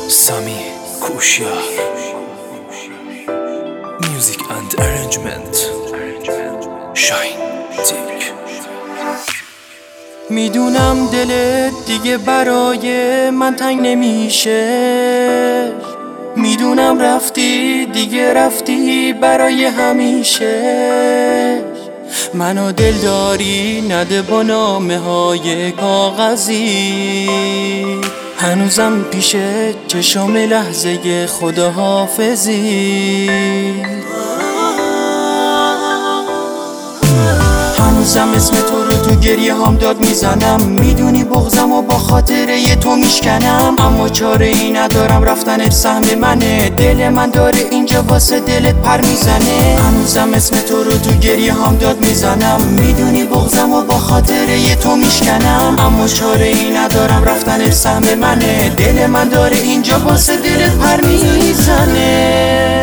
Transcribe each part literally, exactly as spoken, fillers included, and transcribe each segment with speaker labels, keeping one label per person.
Speaker 1: Sami Kushar. Music and arrangement Shine Dick.
Speaker 2: میدونم دلت دیگه برای من تنگ نمیشه، میدونم رفتی دیگه رفتی برای همیشه. منو دل داری نده با نامه های کاغذی، هنوزم پیشه چشم لحظه خداحافظی. هنوزم اسم تو رو تو گریه هم داد میزنم، میدونی بغضم و با خاطره تو میشکنم، اما چاره ای ندارم رفتنت سهم منه، دل من داره اینجا واسه دلت پر میزنه. هنوزم اسم تو رو تو گریه هم داد میزنم، میدونی بغضم و با خاطره تو میشکنم، اما چاره ای ندارم رفتنت سهم منه، دل من داره اینجا واسه دلت پر میزنه.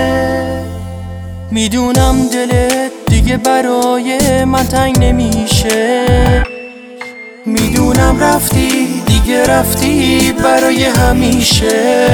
Speaker 2: میدونم دلت دیگه برای من تنگ نمیشه، میدونم رفتی دیگه رفتی برای همیشه.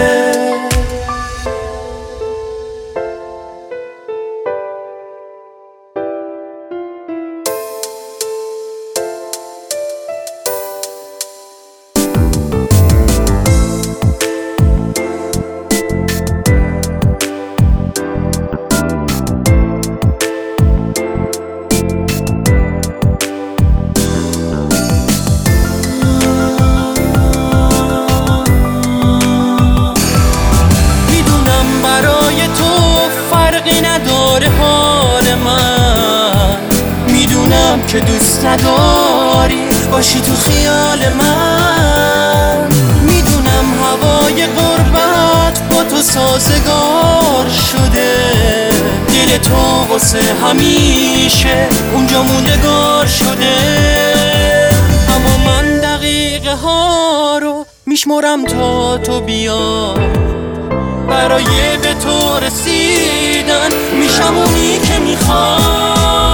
Speaker 2: که دوست نداری باشی تو خیال من، میدونم هوای غربت با تو سازگار شده، دل تو واسه همیشه اونجا موندگار شده. اما من دقیقه ها رو میشمرم تا تو بیا، برای به تو رسیدن میشم اونی که میخوام.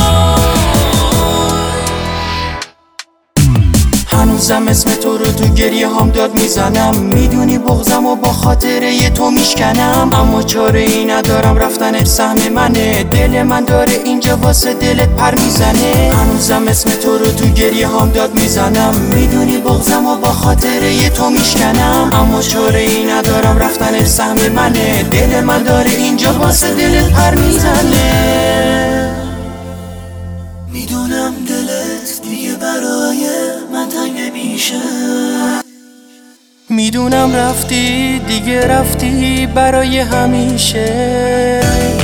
Speaker 2: هنوزم اسم تو رو تو گریه هم داد میزنم، میدونی بغضم و با خاطره تو میشکنم، اما چاره ای ندارم رفتنت سهم منه، دل من داره اینجا واسه دلت پر میزنه. هنوزم اسم تو رو تو گریه هم داد میزنم، میدونی بغضم و با خاطره تو میشکنم، اما چاره ای ندارم رفتنت سهم منه، دل من داره اینجا واسه دلت پر میزنه. میدونم دلت دیگه برای من تنگ نمیشه، میدونم رفتی دیگه رفتی برای همیشه.